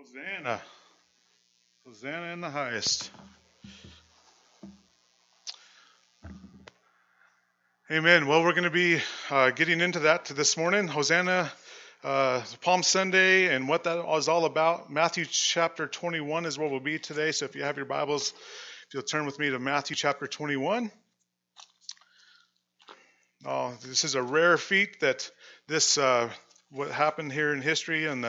Hosanna. Hosanna in the highest. Amen. Well, we're going to be getting into that this morning. Hosanna, Palm Sunday, and what that is all about. Matthew chapter 21 is where we'll be today. So if you have your Bibles, if you'll turn with me to Matthew chapter 21. Oh, this is a rare feat that what happened here in history and the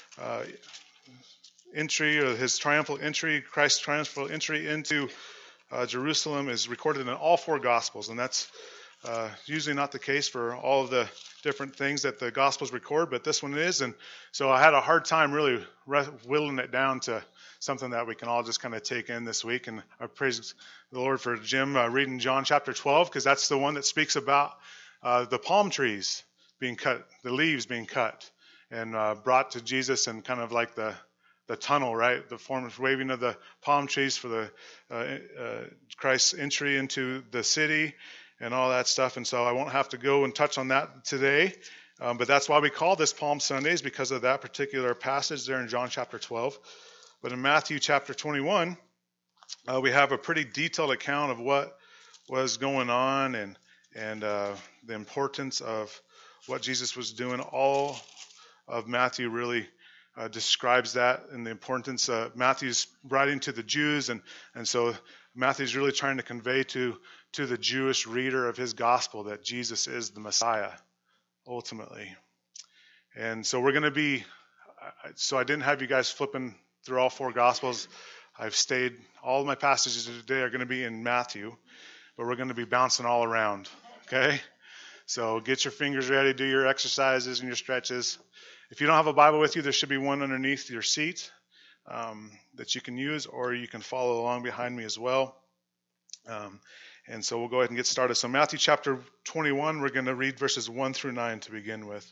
entry, or his triumphal entry, Christ's triumphal entry into Jerusalem is recorded in all four Gospels, and that's usually not the case for all of the different things that the Gospels record, but this one is. And so I had a hard time really whittling it down to something that we can all just kind of take in this week. And I praise the Lord for Jim reading John chapter 12, because that's the one that speaks about the palm trees being cut, the leaves being cut and brought to Jesus, and kind of like the tunnel, right? The form of waving of the palm trees for the Christ's entry into the city and all that stuff. And so I won't have to go and touch on that today. But that's why we call this Palm Sundays, because of that particular passage there in John chapter 12. But in Matthew chapter 21, we have a pretty detailed account of what was going on and the importance of what Jesus was doing. All of Matthew really describes that, and the importance. Matthew's writing to the Jews, and so Matthew's really trying to convey to the Jewish reader of his gospel that Jesus is the Messiah, ultimately. And so we're going to be, so I didn't have you guys flipping through all four gospels. I've stayed, all of my passages today are going to be in Matthew, but we're going to be bouncing all around, okay? So get your fingers ready, do your exercises and your stretches. If you don't have a Bible with you, there should be one underneath your seat that you can use, or you can follow along behind me as well. And so we'll go ahead and get started. So Matthew chapter 21, we're going to read verses 1 through 9 to begin with.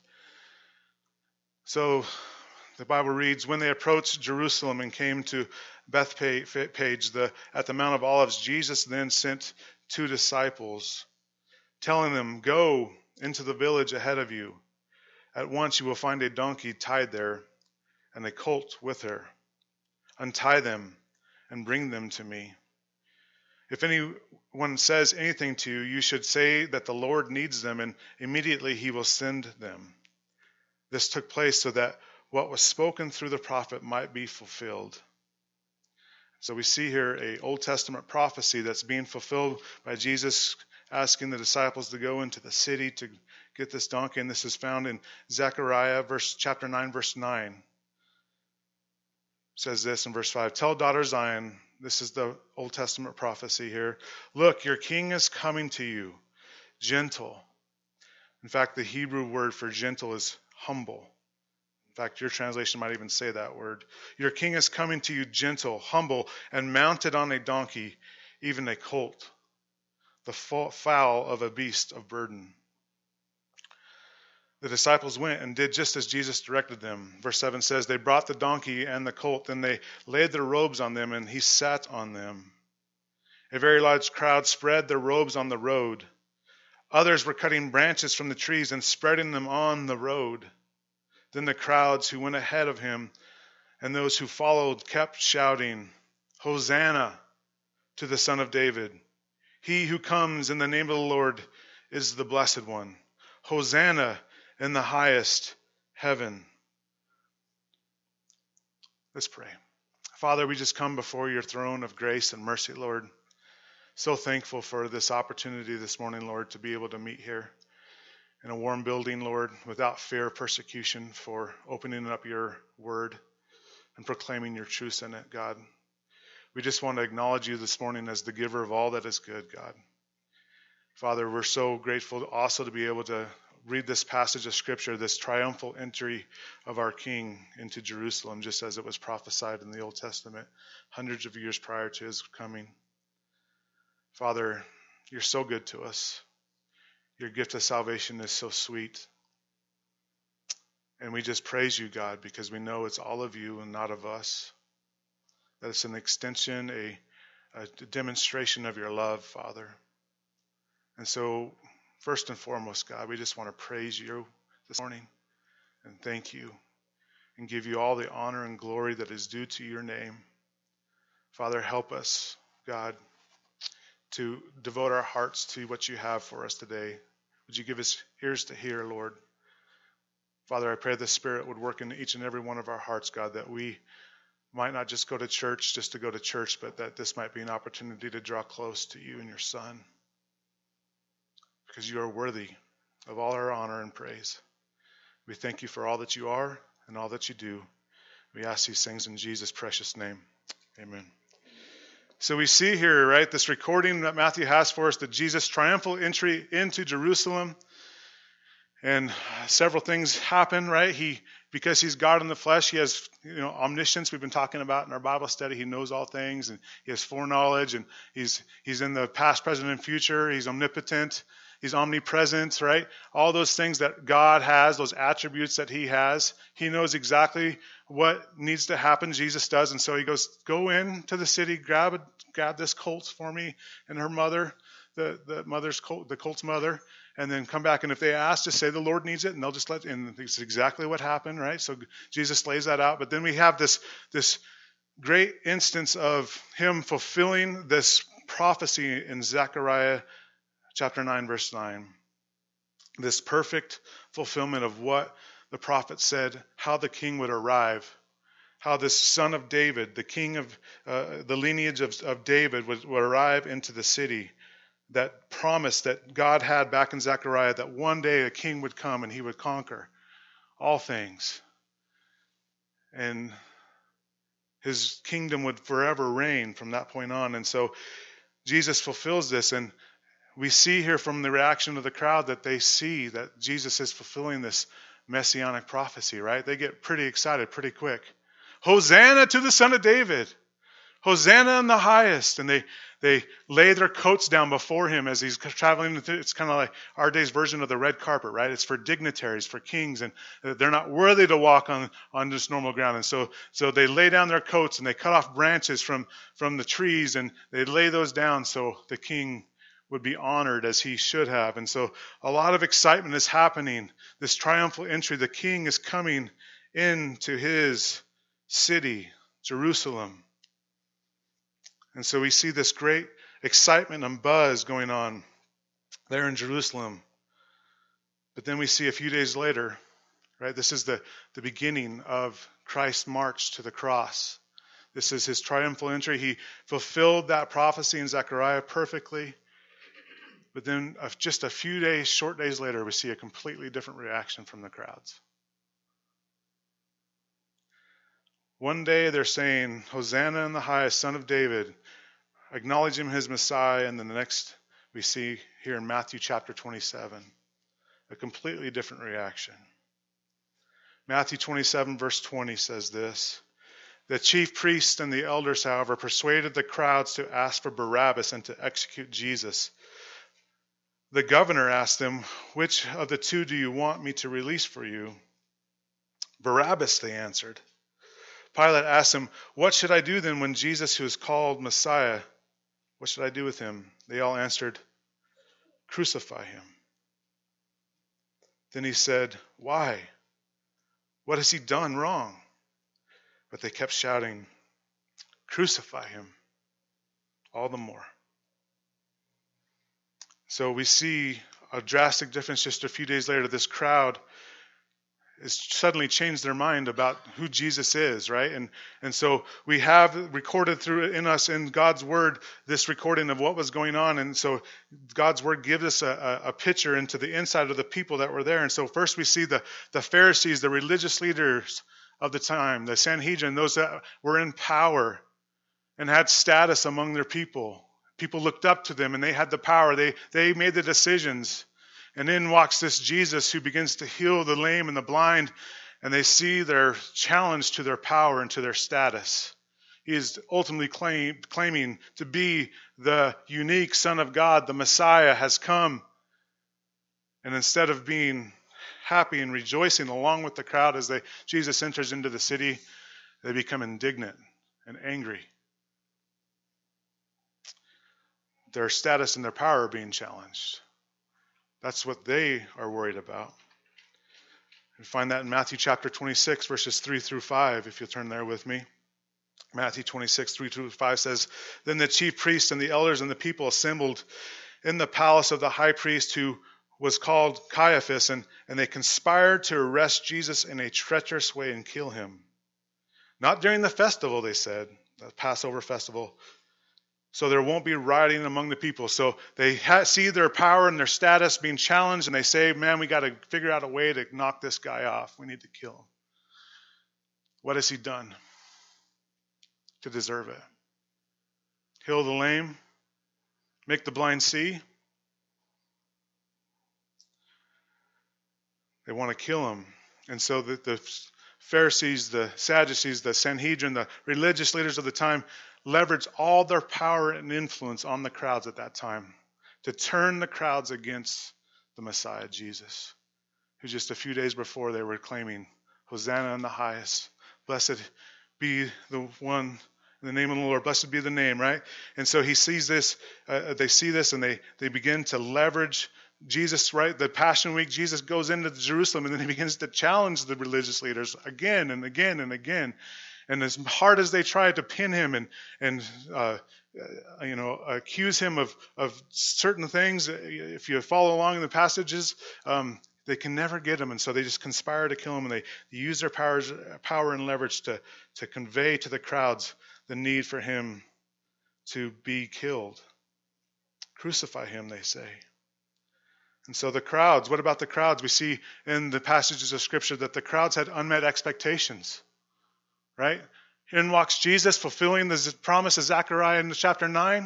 So the Bible reads, when they approached Jerusalem and came to Bethphage, at the Mount of Olives, Jesus then sent 2 disciples, telling them, go into the village ahead of you. At once you will find a donkey tied there, and a colt with her. Untie them and bring them to me. If anyone says anything to you, you should say that the Lord needs them, and immediately he will send them. This took place so that what was spoken through the prophet might be fulfilled. So we see here an Old Testament prophecy that's being fulfilled by Jesus asking the disciples to go into the city to get this donkey, and this is found in Zechariah chapter 9, verse 9. It says this in verse 5, tell daughter Zion, this is the Old Testament prophecy here, look, your king is coming to you, gentle. In fact, the Hebrew word for gentle is humble. In fact, your translation might even say that word. Your king is coming to you gentle, humble, and mounted on a donkey, even a colt, the foal of a beast of burden. The disciples went and did just as Jesus directed them. Verse 7 says, they brought the donkey and the colt, then they laid their robes on them, and he sat on them. A very large crowd spread their robes on the road. Others were cutting branches from the trees and spreading them on the road. Then the crowds who went ahead of him and those who followed kept shouting, Hosanna to the Son of David. He who comes in the name of the Lord is the Blessed One. Hosanna in the highest heaven. Let's pray. Father, we just come before your throne of grace and mercy, Lord. So thankful for this opportunity this morning, Lord, to be able to meet here in a warm building, Lord, without fear of persecution, for opening up your word and proclaiming your truths in it, God. We just want to acknowledge you this morning as the giver of all that is good, God. Father, we're so grateful also to be able to read this passage of Scripture, this triumphal entry of our King into Jerusalem, just as it was prophesied in the Old Testament, hundreds of years prior to his coming. Father, you're so good to us. Your gift of salvation is so sweet. And we just praise you, God, because we know it's all of you and not of us. That it's an extension, a demonstration of your love, Father. And so, first and foremost, God, we just want to praise you this morning and thank you and give you all the honor and glory that is due to your name. Father, help us, God, to devote our hearts to what you have for us today. Would you give us ears to hear, Lord? Father, I pray the Spirit would work in each and every one of our hearts, God, that we might not just go to church just to go to church, but that this might be an opportunity to draw close to you and your Son, because you are worthy of all our honor and praise. We thank you for all that you are and all that you do. We ask these things in Jesus' precious name. Amen. So we see here, right, this recording that Matthew has for us, that Jesus' triumphal entry into Jerusalem. And several things happen, right? Because he's God in the flesh, he has, omniscience. We've been talking about in our Bible study. He knows all things, and he has foreknowledge, and he's in the past, present, and future. He's omnipotent. He's omnipresent, right? All those things that God has, those attributes that he has. He knows exactly what needs to happen. Jesus does, and so he goes, "Go into the city, grab this colt for me and her mother, the colt's mother." And then come back, and if they ask, just say the Lord needs it, and they'll just and it's exactly what happened, right? So Jesus lays that out. But then we have this great instance of him fulfilling this prophecy in Zechariah chapter 9, verse 9. This perfect fulfillment of what the prophet said, how the king would arrive, how this son of David, the king of the lineage of David would arrive into the city. That promise that God had back in Zechariah, that one day a king would come and he would conquer all things. And his kingdom would forever reign from that point on. And so Jesus fulfills this. And we see here from the reaction of the crowd that they see that Jesus is fulfilling this messianic prophecy, right? They get pretty excited pretty quick. Hosanna to the Son of David. Hosanna in the highest. And they lay their coats down before him as he's traveling. It's kind of like our day's version of the red carpet, right? It's for dignitaries, for kings, and they're not worthy to walk on this normal ground. And so they lay down their coats, and they cut off branches from the trees, and they lay those down so the king would be honored as he should have. And so a lot of excitement is happening. This triumphal entry, the king is coming into his city, Jerusalem. And so we see this great excitement and buzz going on there in Jerusalem. But then we see a few days later, right? This is the beginning of Christ's march to the cross. This is his triumphal entry. He fulfilled that prophecy in Zechariah perfectly. But then just a few days, short days later, we see a completely different reaction from the crowds. One day they're saying, Hosanna in the highest, Son of David, acknowledging him as Messiah, and then the next we see here in Matthew chapter 27, a completely different reaction. Matthew 27 verse 20 says this, "The chief priests and the elders, however, persuaded the crowds to ask for Barabbas and to execute Jesus. The governor asked them, 'Which of the two do you want me to release for you?' 'Barabbas,' they answered. Pilate asked them, 'What should I do then when Jesus, who is called Messiah, what should I do with him?' They all answered, 'Crucify him.' Then he said, 'Why? What has he done wrong?' But they kept shouting, 'Crucify him,' all the more." So we see a drastic difference just a few days later. This crowd has suddenly changed their mind about who Jesus is, right? And so we have recorded through in us in God's word this recording of what was going on. And so God's word gives us a picture into the inside of the people that were there. And so first we see the Pharisees, the religious leaders of the time, the Sanhedrin, those that were in power and had status among their people. People looked up to them and they had the power. They made the decisions. And in walks this Jesus who begins to heal the lame and the blind, and they see their challenge to their power and to their status. He is ultimately claiming to be the unique Son of God. The Messiah has come. And instead of being happy and rejoicing along with the crowd as Jesus enters into the city, they become indignant and angry. Their status and their power are being challenged. That's what they are worried about. We find that in Matthew chapter 26, verses 3 through 5, if you'll turn there with me. Matthew 26, 3 through 5 says, Then the chief priests and the elders and the people assembled in the palace of the high priest, who was called Caiaphas, and they conspired to arrest Jesus in a treacherous way and kill him. Not during the festival, they said, the Passover festival, so there won't be rioting among the people. So they see their power and their status being challenged, and they say, man, we got to figure out a way to knock this guy off. We need to kill him. What has he done to deserve it? Heal the lame? Make the blind see? They want to kill him. And so the Pharisees, the Sadducees, the Sanhedrin, the religious leaders of the time leveraged all their power and influence on the crowds at that time to turn the crowds against the Messiah, Jesus, who just a few days before they were claiming, Hosanna in the highest. Blessed be the one in the name of the Lord. Blessed be the name, right? And so he sees this, they see this, and they begin to leverage Jesus, right? The Passion Week, Jesus goes into Jerusalem, and then he begins to challenge the religious leaders again and again and again. And as hard as they try to pin him and accuse him of certain things, if you follow along in the passages, they can never get him. And so they just conspire to kill him, and they use their power and leverage to convey to the crowds the need for him to be killed. Crucify him, they say. And so the crowds, what about the crowds? We see in the passages of Scripture that the crowds had unmet expectations, right? In walks Jesus, fulfilling the promise of Zechariah in chapter 9.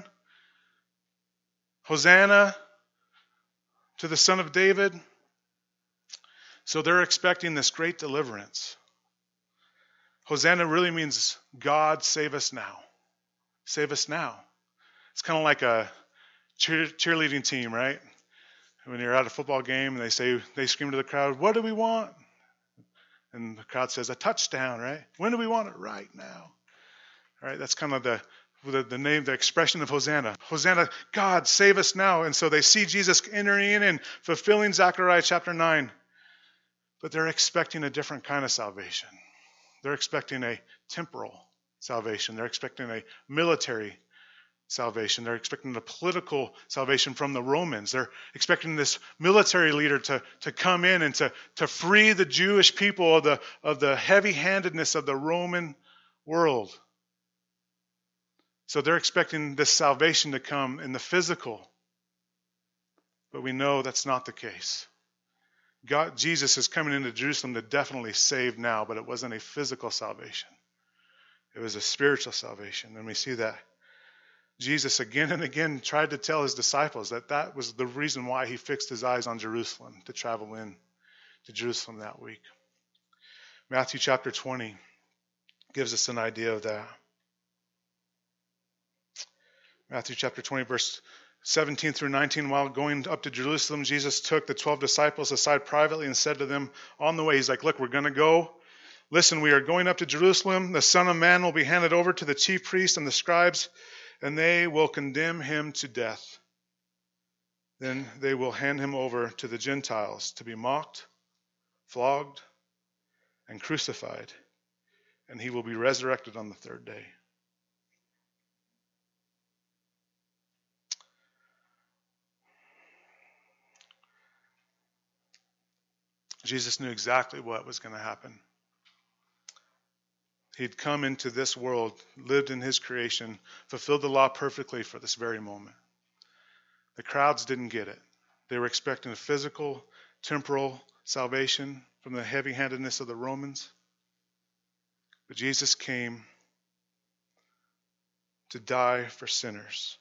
Hosanna to the Son of David. So they're expecting this great deliverance. Hosanna really means God save us now. Save us now. It's kind of like a cheerleading team, right? When you're at a football game and they scream to the crowd, what do we want? And the crowd says, a touchdown, right? When do we want it? Right now. All right, that's kind of the name, the expression of Hosanna. Hosanna, God, save us now. And so they see Jesus entering in and fulfilling Zechariah chapter 9. But they're expecting a different kind of salvation. They're expecting a temporal salvation. They're expecting a military salvation. They're expecting a political salvation from the Romans. They're expecting this military leader to come in and to free the Jewish people of the heavy-handedness of the Roman world. So they're expecting this salvation to come in the physical. But we know that's not the case. Jesus is coming into Jerusalem to definitely save now, but it wasn't a physical salvation. It was a spiritual salvation. And we see that Jesus again and again tried to tell his disciples that was the reason why he fixed his eyes on Jerusalem, to travel in to Jerusalem that week. Matthew chapter 20 gives us an idea of that. Matthew chapter 20, verse 17 through 19, while going up to Jerusalem, Jesus took the 12 disciples aside privately and said to them on the way, he's like, look, we're going to go. Listen, we are going up to Jerusalem. The Son of Man will be handed over to the chief priests and the scribes, and they will condemn him to death. Then they will hand him over to the Gentiles to be mocked, flogged, and crucified, and he will be resurrected on the third day. Jesus knew exactly what was going to happen. He'd come into this world, lived in his creation, fulfilled the law perfectly for this very moment. The crowds didn't get it. They were expecting a physical, temporal salvation from the heavy-handedness of the Romans. But Jesus came to die for sinners.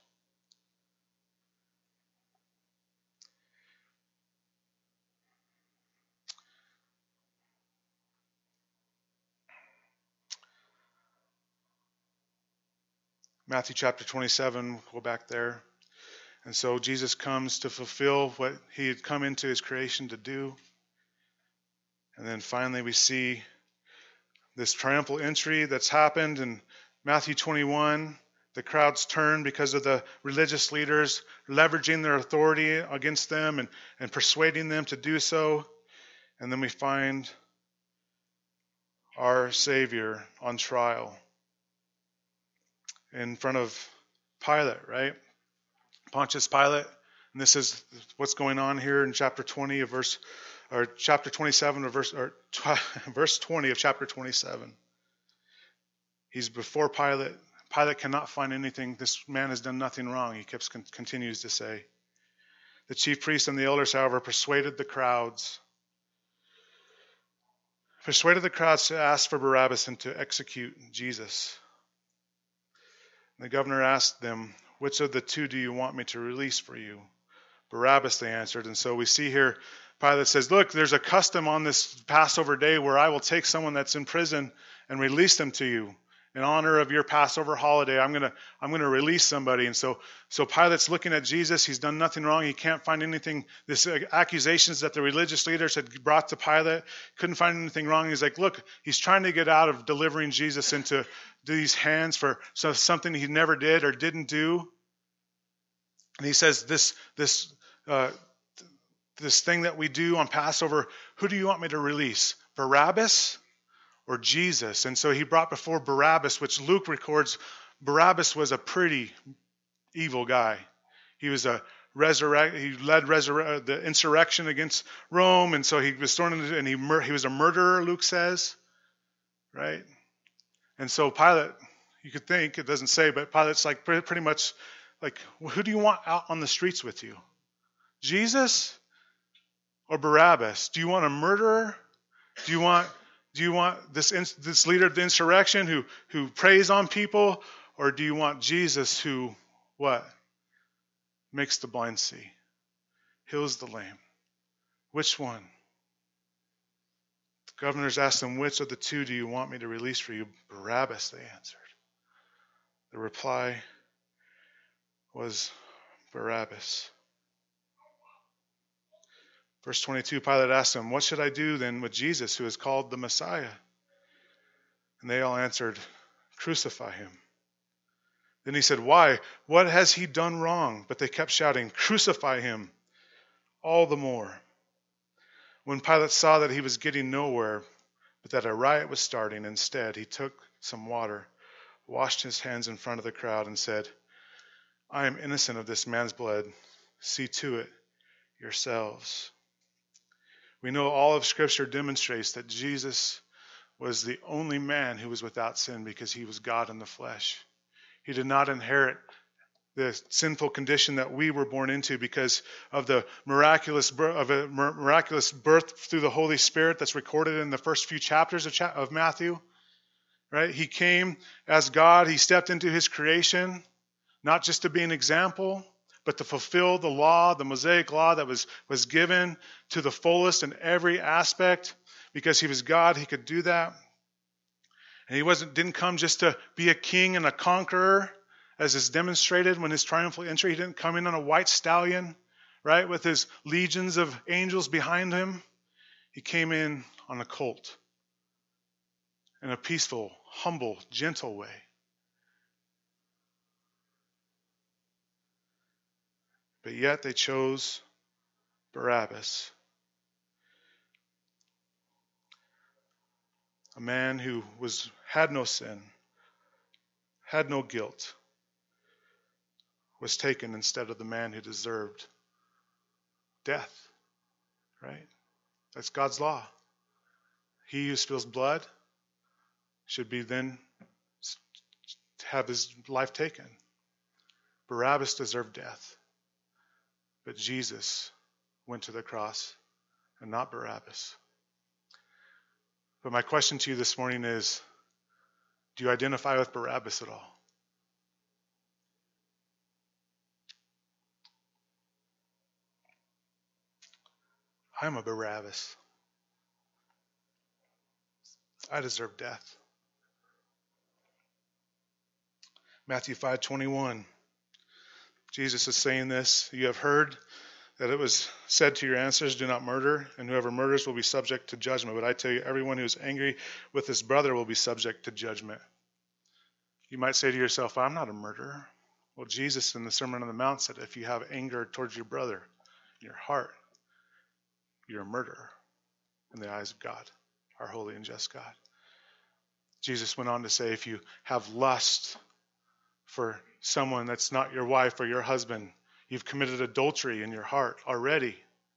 Matthew chapter 27, go back there. And so Jesus comes to fulfill what he had come into his creation to do. And then finally we see this triumphal entry that's happened in Matthew 21. The crowds turn because of the religious leaders leveraging their authority against them and persuading them to do so. And then we find our Savior on trial in front of Pilate, right? Pontius Pilate. And this is what's going on here in chapter 20 of chapter 27 of verse 20 of chapter 27. He's before Pilate. Pilate cannot find anything. This man has done nothing wrong, he continues to say. The chief priests and the elders, however, persuaded the crowds to ask for Barabbas and to execute Jesus. And the governor asked them, "Which of the two do you want me to release for you?" "Barabbas," they answered. And so we see here, Pilate says, "Look, there's a custom on this Passover day where I will take someone that's in prison and release them to you. In honor of your Passover holiday, I'm gonna release somebody." And so Pilate's looking at Jesus. He's done nothing wrong. He can't find anything. This accusations that the religious leaders had brought to Pilate, couldn't find anything wrong. He's like, look, he's trying to get out of delivering Jesus into these hands for something he never did or didn't do. And he says, this thing that we do on Passover, who do you want me to release? Barabbas or Jesus? And so he brought before Barabbas, which Luke records. Barabbas was a pretty evil guy. He was he led the insurrection against Rome, and so he was thrown into, and he was a murderer, Luke says, right? And so Pilate, you could think, it doesn't say, but Pilate's like pretty much like, who do you want out on the streets with you? Jesus or Barabbas? Do you want a murderer? Do you want this leader of the insurrection who preys on people? Or do you want Jesus who, what? Makes the blind see, heals the lame? Which one? The governors asked them, "Which of the two do you want me to release for you?" "Barabbas," they answered. The reply was Barabbas. Verse 22, Pilate asked them, "What should I do then with Jesus, who is called the Messiah?" And they all answered, "Crucify him." Then he said, "Why? What has he done wrong?" But they kept shouting, "Crucify him," all the more. When Pilate saw that he was getting nowhere, but that a riot was starting instead, he took some water, washed his hands in front of the crowd, and said, "I am innocent of this man's blood. See to it yourselves." We know all of Scripture demonstrates that Jesus was the only man who was without sin because he was God in the flesh. He did not inherit the sinful condition that we were born into because of the miraculous birth through the Holy Spirit that's recorded in the first few chapters of Matthew. Right? He came as God. He stepped into his creation, not just to be an example, but to fulfill the law, the Mosaic law that was given to the fullest in every aspect. Because he was God, he could do that. And he didn't come just to be a king and a conqueror, as is demonstrated when his triumphal entry. He didn't come in on a white stallion, right, with his legions of angels behind him. He came in on a colt, in a peaceful, humble, gentle way. But yet they chose Barabbas, a man who had no sin, had no guilt, was taken instead of the man who deserved death. Right? That's God's law. He who spills blood should be then have his life taken. Barabbas deserved death, but Jesus went to the cross and not Barabbas. But my question to you this morning is, do you identify with Barabbas at all? I'm a Barabbas. I deserve death. Matthew 5:21. Jesus is saying this. "You have heard that it was said to your ancestors, 'Do not murder,' and whoever murders will be subject to judgment. But I tell you, everyone who is angry with his brother will be subject to judgment." You might say to yourself, "I'm not a murderer." Well, Jesus in the Sermon on the Mount said, if you have anger towards your brother in your heart, you're a murderer in the eyes of God, our holy and just God. Jesus went on to say, if you have lust for someone that's not your wife or your husband, you've committed adultery in your heart already.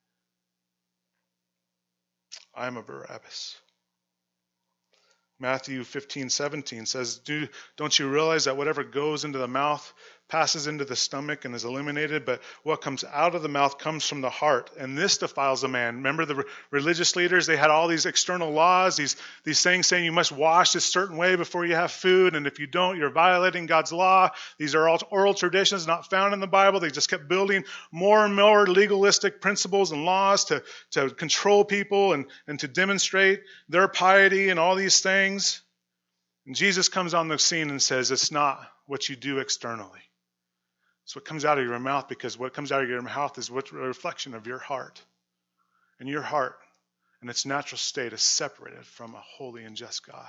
I'm a Barabbas. Matthew 15:17 says, don't you realize that whatever goes into the mouth passes into the stomach and is eliminated, but what comes out of the mouth comes from the heart, and this defiles a man. Remember the religious leaders, they had all these external laws, these things saying you must wash a certain way before you have food, and if you don't, you're violating God's law. These are all oral traditions not found in the Bible. They just kept building more and more legalistic principles and laws to control people and to demonstrate their piety and all these things. And Jesus comes on the scene and says, it's not what you do externally. It's what comes out of your mouth, because what comes out of your mouth is what's a reflection of your heart. And your heart, in its natural state, is separated from a holy and just God.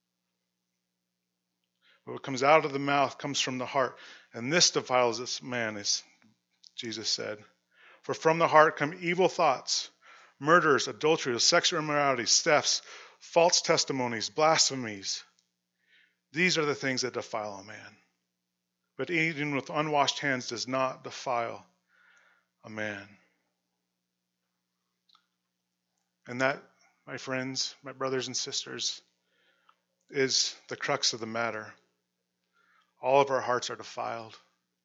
But what comes out of the mouth comes from the heart. And this defiles this man, as Jesus said. For from the heart come evil thoughts, murders, adultery, sexual immorality, thefts, false testimonies, blasphemies. These are the things that defile a man. But eating with unwashed hands does not defile a man. And that, my friends, my brothers and sisters, is the crux of the matter. All of our hearts are defiled.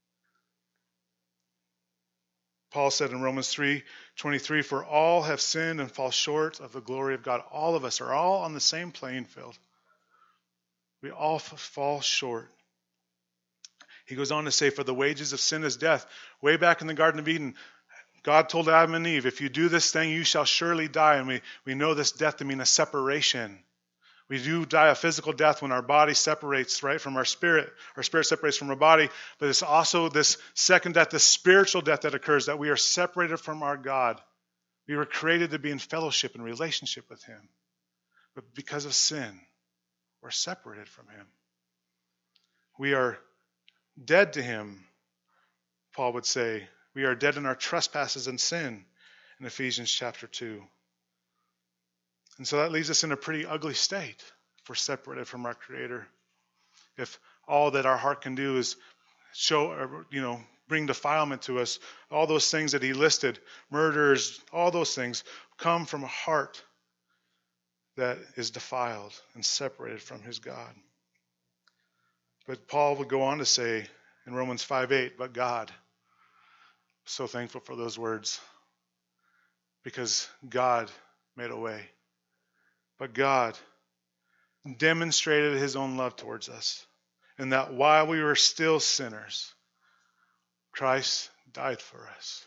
Paul said in Romans 3:23, for all have sinned and fall short of the glory of God. All of us are all on the same playing field. We all fall short. He goes on to say, for the wages of sin is death. Way back in the Garden of Eden, God told Adam and Eve, if you do this thing, you shall surely die. And we know this death to mean a separation. We do die a physical death when our body separates, right, from our spirit. Our spirit separates from our body. But it's also this second death, the spiritual death that occurs, that we are separated from our God. We were created to be in fellowship and relationship with Him. But because of sin, we're separated from Him. We are dead to Him, Paul would say. We are dead in our trespasses and sin in Ephesians chapter 2. And so that leaves us in a pretty ugly state if we're separated from our Creator. If all that our heart can do is show, bring defilement to us, all those things that he listed, murders, all those things, come from a heart that is defiled and separated from his God. But Paul would go on to say in Romans 5:8, but God. So thankful for those words, because God made a way. But God demonstrated his own love towards us, in that while we were still sinners, Christ died for us.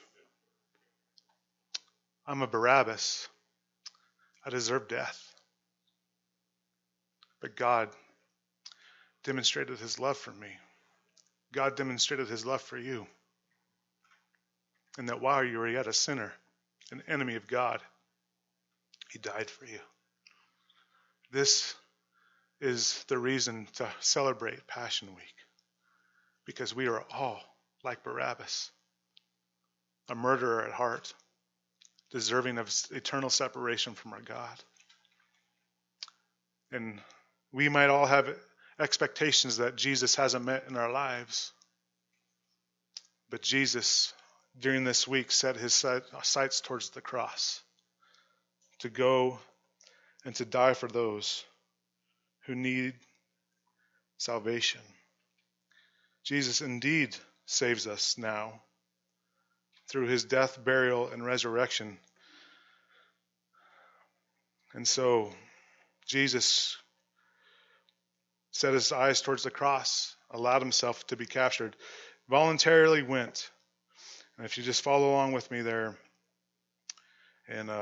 I'm a Barabbas. I deserve death. But God demonstrated his love for me. God demonstrated his love for you. And that while you were yet a sinner, an enemy of God, he died for you. This is the reason to celebrate Passion Week. Because we are all like Barabbas, a murderer at heart, deserving of eternal separation from our God. And we might all have expectations that Jesus hasn't met in our lives. But Jesus, during this week, set his sights towards the cross, to go and to die for those who need salvation. Jesus indeed saves us now through his death, burial, and resurrection. And so Jesus set his eyes towards the cross, allowed himself to be captured, voluntarily went. And if you just follow along with me there in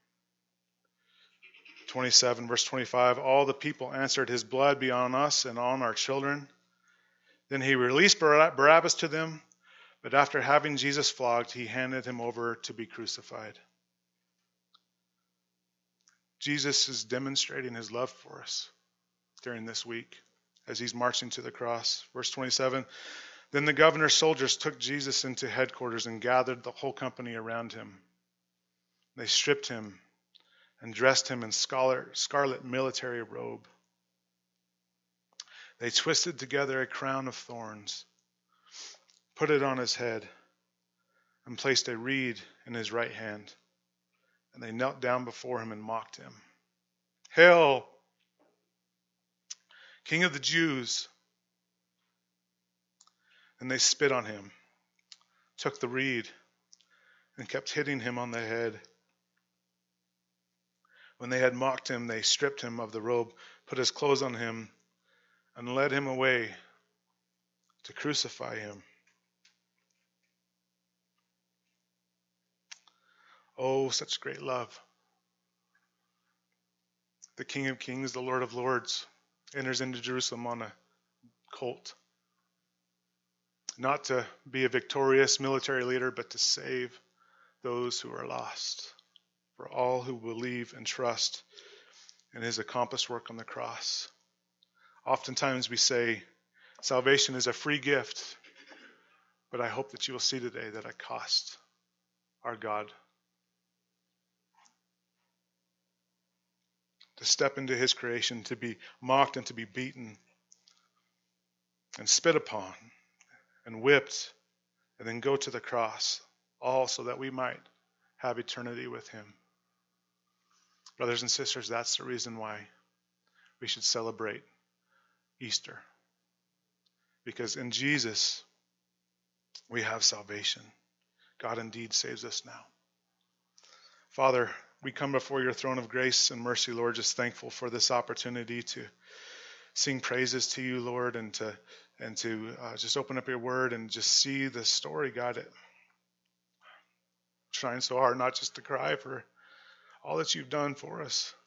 27, verse 25, all the people answered, his blood be on us and on our children. Then he released Barabbas to them, but after having Jesus flogged, he handed him over to be crucified. Jesus is demonstrating his love for us during this week as he's marching to the cross. Verse 27, then the governor's soldiers took Jesus into headquarters and gathered the whole company around him. They stripped him and dressed him in scarlet military robe. They twisted together a crown of thorns, put it on his head, and placed a reed in his right hand. And they knelt down before him and mocked him. Hail, King of the Jews! And they spit on him, took the reed, and kept hitting him on the head. When they had mocked him, they stripped him of the robe, put his clothes on him, and led him away to crucify him. Oh, such great love. The King of Kings, the Lord of Lords, enters into Jerusalem on a colt. Not to be a victorious military leader, but to save those who are lost. For all who believe and trust in his accomplished work on the cross. Oftentimes we say, salvation is a free gift, but I hope that you will see today that it cost our God. To step into his creation, to be mocked and to be beaten and spit upon and whipped and then go to the cross, all so that we might have eternity with him. Brothers and sisters, that's the reason why we should celebrate Easter. Because in Jesus, we have salvation. God indeed saves us now. Father, we come before your throne of grace and mercy, Lord, just thankful for this opportunity to sing praises to you, Lord, and to just open up your word and just see the story, God. Trying so hard not just to cry for all that you've done for us,